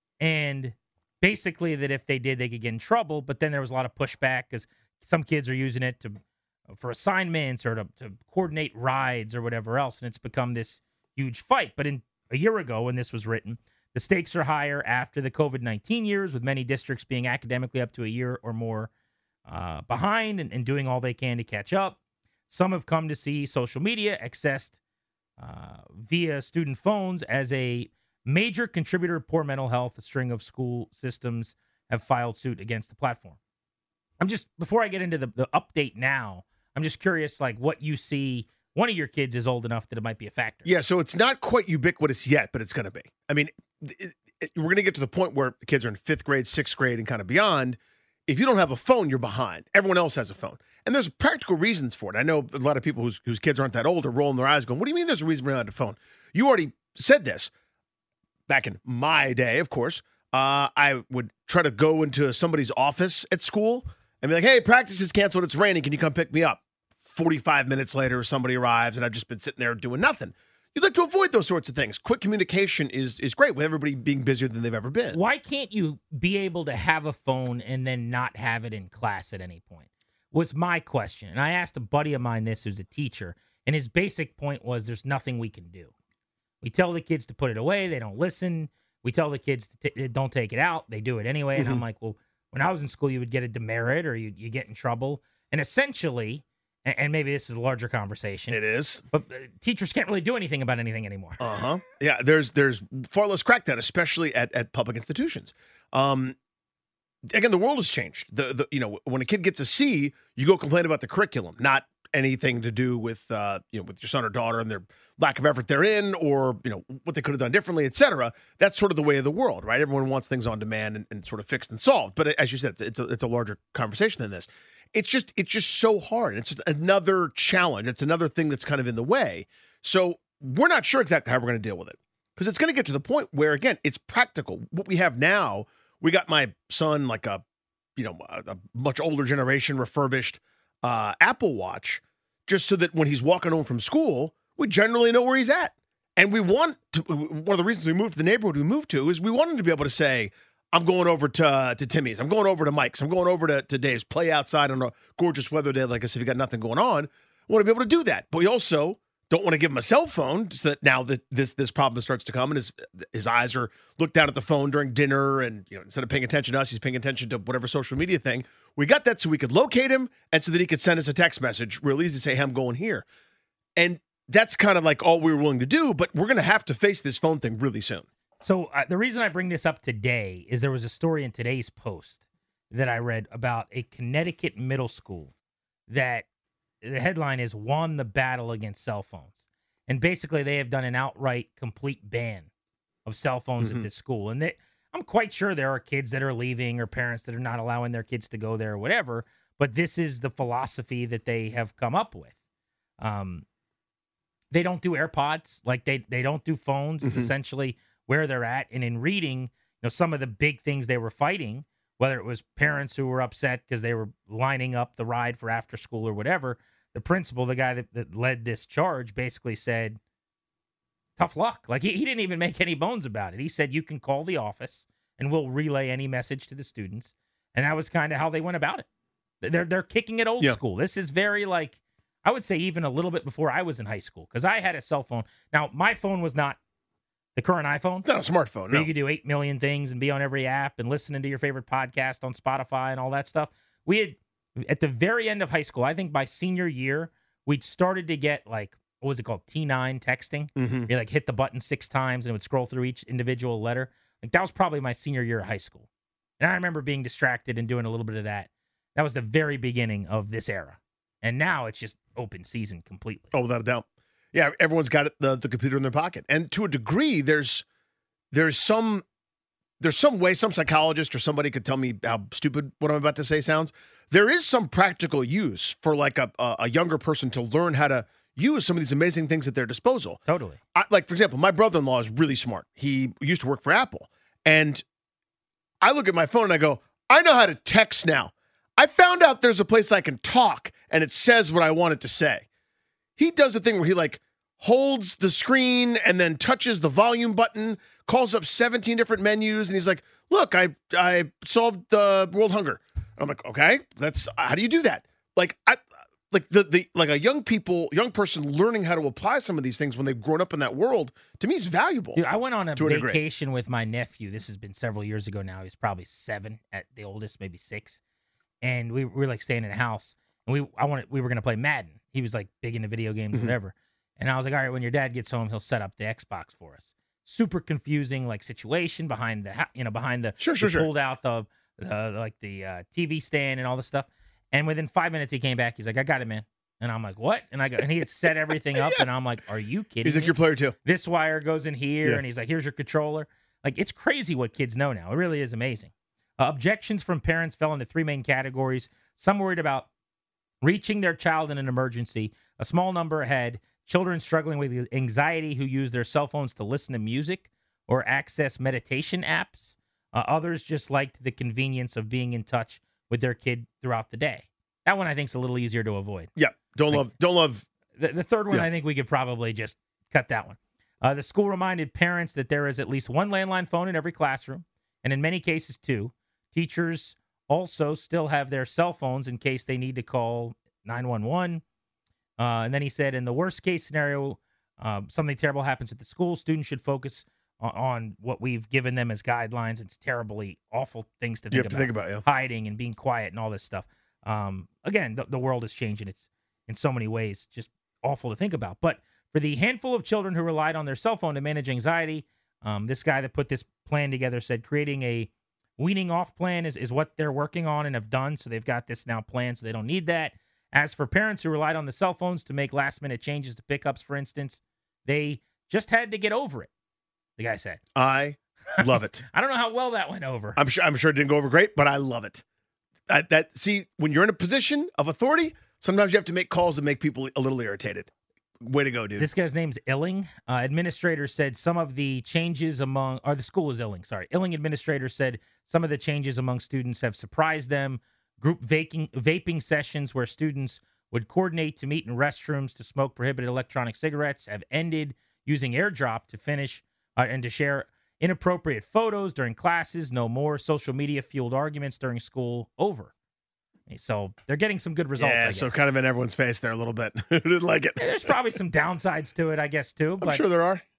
E: And basically that if they did, they could get in trouble. But then there was a lot of pushback because some kids are using it to for assignments or to, to coordinate rides or whatever else. And it's become this huge fight. But in a year ago when this was written, the stakes are higher after the covid nineteen years, with many districts being academically up to a year or more uh, behind and, and doing all they can to catch up. Some have come to see social media accessed uh, via student phones as a major contributor to poor mental health. A string of school systems have filed suit against the platform. I'm just, before I get into the, the update now, I'm just curious, like, what you see. One of your kids is old enough that it might be a factor.
F: Yeah, so it's not quite ubiquitous yet, but it's going to be. I mean, it, it, we're going to get to the point where kids are in fifth grade, sixth grade, and kind of beyond. If you don't have a phone, you're behind. Everyone else has a phone. And there's practical reasons for it. I know a lot of people whose, whose kids aren't that old are rolling their eyes going, what do you mean there's a reason for not a phone? You already said this. Back in my day, of course, uh, I would try to go into somebody's office at school and be like, hey, practice is canceled. It's raining. Can you come pick me up? forty-five minutes later, somebody arrives, and I've just been sitting there doing nothing. You'd like to avoid those sorts of things. Quick communication is is great with everybody being busier than they've ever been.
E: Why can't you be able to have a phone and then not have it in class at any point? Was my question. And I asked a buddy of mine this who's a teacher, and his basic point was there's nothing we can do. We tell the kids to put it away. They don't listen. We tell the kids to t- don't take it out. They do it anyway. And mm-hmm. I'm like, well, when I was in school, you would get a demerit or you, you get in trouble. And essentially... And maybe this is a larger conversation.
F: It is.
E: But teachers can't really do anything about anything anymore.
F: Uh-huh. Yeah, there's there's far less crackdown, especially at, at public institutions. Um, again, the world has changed. The, the you know, when a kid gets a C, you go complain about the curriculum, not anything to do with uh, you know, with your son or daughter and their lack of effort therein, or you know what they could have done differently, et cetera. That's sort of the way of the world, right? Everyone wants things on demand and, and sort of fixed and solved. But as you said, it's a, it's a larger conversation than this. It's just it's just so hard. It's just another challenge. It's another thing that's kind of in the way. So we're not sure exactly how we're going to deal with it, because it's going to get to the point where, again, it's practical. What we have now, we got my son like a, you know, a, a much older generation refurbished uh, Apple Watch, just so that when he's walking home from school, we generally know where he's at. And we want to, one of the reasons we moved to the neighborhood we moved to is we wanted to be able to say, I'm going over to to Timmy's. I'm going over to Mike's. I'm going over to, to Dave's. Play outside on a gorgeous weather day like I said, if you got nothing going on. We want to be able to do that. But we also don't want to give him a cell phone so that now that this this problem starts to come and his his eyes are looked down at the phone during dinner and you know instead of paying attention to us, he's paying attention to whatever social media thing. We got that so we could locate him and so that he could send us a text message real easy to say, hey, I'm going here. And that's kind of like all we were willing to do, but we're going to have to face this phone thing really soon.
E: So uh, the reason I bring this up today is there was a story in today's Post that I read about a Connecticut middle school that the headline is won the battle against cell phones. And basically they have done an outright complete ban of cell phones mm-hmm. at this school. And they, I'm quite sure there are kids that are leaving or parents that are not allowing their kids to go there or whatever, but this is the philosophy that they have come up with. Um, they don't do AirPods, like they, they don't do phones. It's mm-hmm. essentially where they're at. And in reading, you know, some of the big things they were fighting, whether it was parents who were upset because they were lining up the ride for after school or whatever, the principal, the guy that, that led this charge, basically said, tough luck. Like, he, he didn't even make any bones about it. He said, you can call the office and we'll relay any message to the students. And that was kind of how they went about it. They're, they're kicking it old yeah. school. This is very, like, I would say even a little bit before I was in high school, because I had a cell phone. Now, my phone was not the current iPhone.
F: It's not a smartphone, no.
E: You could do eight million things and be on every app and listening to your favorite podcast on Spotify and all that stuff. We had, at the very end of high school, I think by senior year, we'd started to get, like, what was it called? T nine texting.
F: Mm-hmm.
E: You like hit the button six times and it would scroll through each individual letter. Like, that was probably my senior year of high school. And I remember being distracted and doing a little bit of that. That was the very beginning of this era. And now it's just open season completely.
F: Oh, without a doubt. Yeah, everyone's got it, the, the computer in their pocket. And to a degree, there's there's some there's some way, some psychologist or somebody could tell me how stupid what I'm about to say sounds. There is some practical use for like a, a, a younger person to learn how to use some of these amazing things at their disposal.
E: Totally.
F: I, like, for example, my brother-in-law is really smart. He used to work for Apple. And I look at my phone and I go, I know how to text now. I found out there's a place I can talk and it says what I want it to say. He does the thing where he like holds the screen and then touches the volume button, calls up seventeen different menus, and he's like, look, I I solved the uh, world hunger. I'm like, okay, that's how do you do that? Like I like the the like a young people, young person learning how to apply some of these things when they've grown up in that world, to me is valuable.
E: Dude, I went on a
F: a
E: vacation degree. with my nephew. This has been several years ago now. He's probably seven at the oldest, maybe six. And we, we were like staying in a house, and we I wanted we were gonna play Madden. He was like big into video games, mm-hmm. whatever. And I was like, all right, when your dad gets home, he'll set up the Xbox for us. Super confusing like situation behind the you know behind the
F: sure sure
E: he
F: sure
E: pulled out the uh, like the uh, T V stand and all this stuff. And within five minutes, he came back. He's like, I got it, man. And I'm like, what? And I go, and he had set everything up,
F: yeah.
E: and I'm like, are you kidding?
F: He's like,
E: me?
F: your player too.
E: This wire goes in here,
F: yeah.
E: and he's like, here's your controller. Like, it's crazy what kids know now. It really is amazing. Uh, objections from parents fell into three main categories. Some worried about reaching their child in an emergency. A small number had children struggling with anxiety who use their cell phones to listen to music or access meditation apps. Uh, others just liked the convenience of being in touch with their kid throughout the day. That one I think is a little easier to avoid.
F: Yeah, don't like, love, don't love.
E: The, the third one,
F: yeah.
E: I think we could probably just cut that one. Uh, the school reminded parents that there is at least one landline phone in every classroom, and in many cases, two. Teachers also still have their cell phones in case they need to call nine one one. Uh, and then he said, in the worst case scenario, uh, something terrible happens at the school, students should focus on, on what we've given them as guidelines. It's terribly awful things to think
F: you have
E: about.
F: to think about, yeah.
E: Hiding and being quiet and all this stuff. Um, again, the, the world is changing. It's in so many ways just awful to think about. But for the handful of children who relied on their cell phone to manage anxiety, um, this guy that put this plan together said creating a weaning off plan is, is what they're working on and have done. So they've got this now planned, so they don't need that. As for parents who relied on the cell phones to make last-minute changes to pickups, for instance, they just had to get over it, the guy said.
F: I love it.
E: I don't know how well that went over.
F: I'm sure I'm sure it didn't go over great, but I love it. I, that see, when you're in a position of authority, sometimes you have to make calls that make people a little irritated. Way to go, dude.
E: This guy's name's Illing. Uh, administrators said some of the changes among, or the school is Illing, sorry. Illing administrators said some of the changes among students have surprised them. Group vaping, vaping sessions where students would coordinate to meet in restrooms to smoke prohibited electronic cigarettes have ended. using AirDrop to finish uh, and to share inappropriate photos during classes. No more social media fueled arguments during school. Over. So they're getting some good results.
F: Yeah,
E: I guess.
F: so kind of in everyone's face there a little bit. Who didn't like it?
E: There's probably some downsides to it, I guess, too. But
F: I'm sure there are.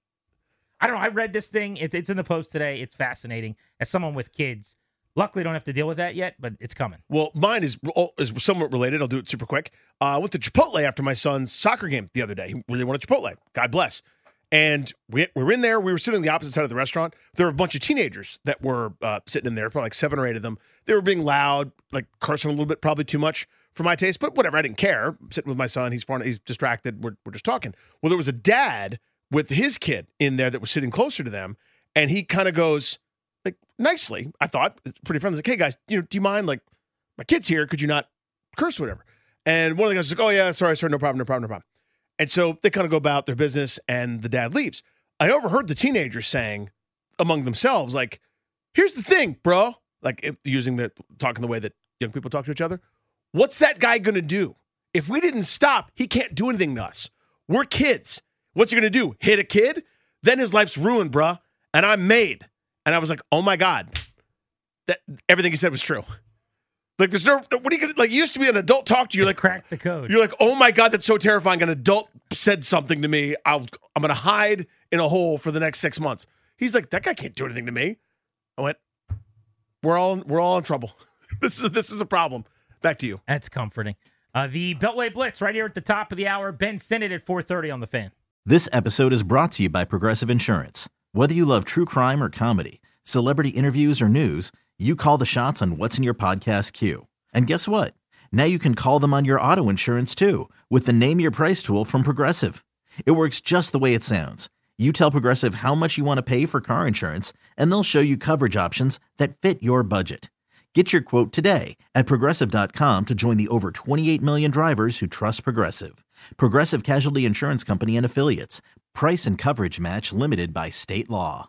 E: I don't know. I read this thing. It's it's in the Post today. It's fascinating. As someone with kids, luckily I don't have to deal with that yet, but it's coming.
F: Well, mine is is somewhat related. I'll do it super quick. Uh, I went to Chipotle after my son's soccer game the other day. He really wanted Chipotle. God bless. And we, we were in there. We were sitting on the opposite side of the restaurant. There were a bunch of teenagers that were uh, sitting in there, probably like seven or eight of them. They were being loud, like cursing a little bit, probably too much for my taste, but whatever. I didn't care. I'm sitting with my son. He's far, he's distracted. We're, we're just talking. Well, there was a dad with his kid in there that was sitting closer to them, and he kind of goes, like, nicely, I thought, pretty friendly, like, hey, guys, you know, do you mind, like, my kid's here. Could you not curse or whatever? And one of the guys was like, oh, yeah, sorry, sorry, no problem, no problem, no problem. And so they kind of go about their business, and the dad leaves. I overheard the teenagers saying among themselves, like, here's the thing, bro. Like, using the, talking the way that young people talk to each other. What's that guy going to do? If we didn't stop, he can't do anything to us. We're kids. What's he going to do? Hit a kid? Then his life's ruined, bruh. And I'm made. And I was like, oh my God. That everything he said was true. Like, there's no, what are you going to, like, you used to be an adult talk to you, like,
E: crack the code.
F: You're like, oh my God, that's so terrifying. An adult said something to me. I'll, I'm going to hide in a hole for the next six months. He's like, that guy can't do anything to me. I went, we're all, we're all in trouble. This is, this is a problem. Back to you.
E: That's comforting. Uh, the Beltway Blitz right here at the top of the hour. Ben Sinnott at four thirty on the Fan.
C: This episode is brought to you by Progressive Insurance. Whether you love true crime or comedy, celebrity interviews or news, you call the shots on what's in your podcast queue. And guess what? Now you can call them on your auto insurance too with the Name Your Price tool from Progressive. It works just the way it sounds. You tell Progressive how much you want to pay for car insurance, and they'll show you coverage options that fit your budget. Get your quote today at Progressive dot com to join the over twenty-eight million drivers who trust Progressive. Progressive Casualty Insurance Company and Affiliates. Price and coverage match limited by state law.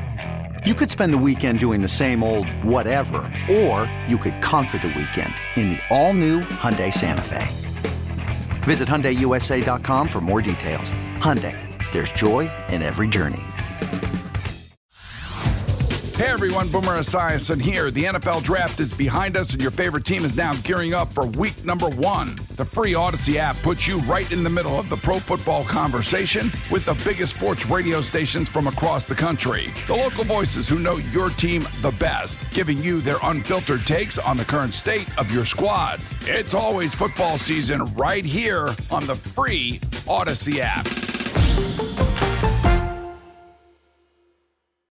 D: You could spend the weekend doing the same old whatever, or you could conquer the weekend in the all-new Hyundai Santa Fe. Visit Hyundai U S A dot com for more details. Hyundai, there's joy in every journey.
M: Hey everyone, Boomer Esiason here. The N F L Draft is behind us and your favorite team is now gearing up for week number one. The free Odyssey app puts you right in the middle of the pro football conversation with the biggest sports radio stations from across the country. The local voices who know your team the best, giving you their unfiltered takes on the current state of your squad. It's always football season right here on the free Odyssey app.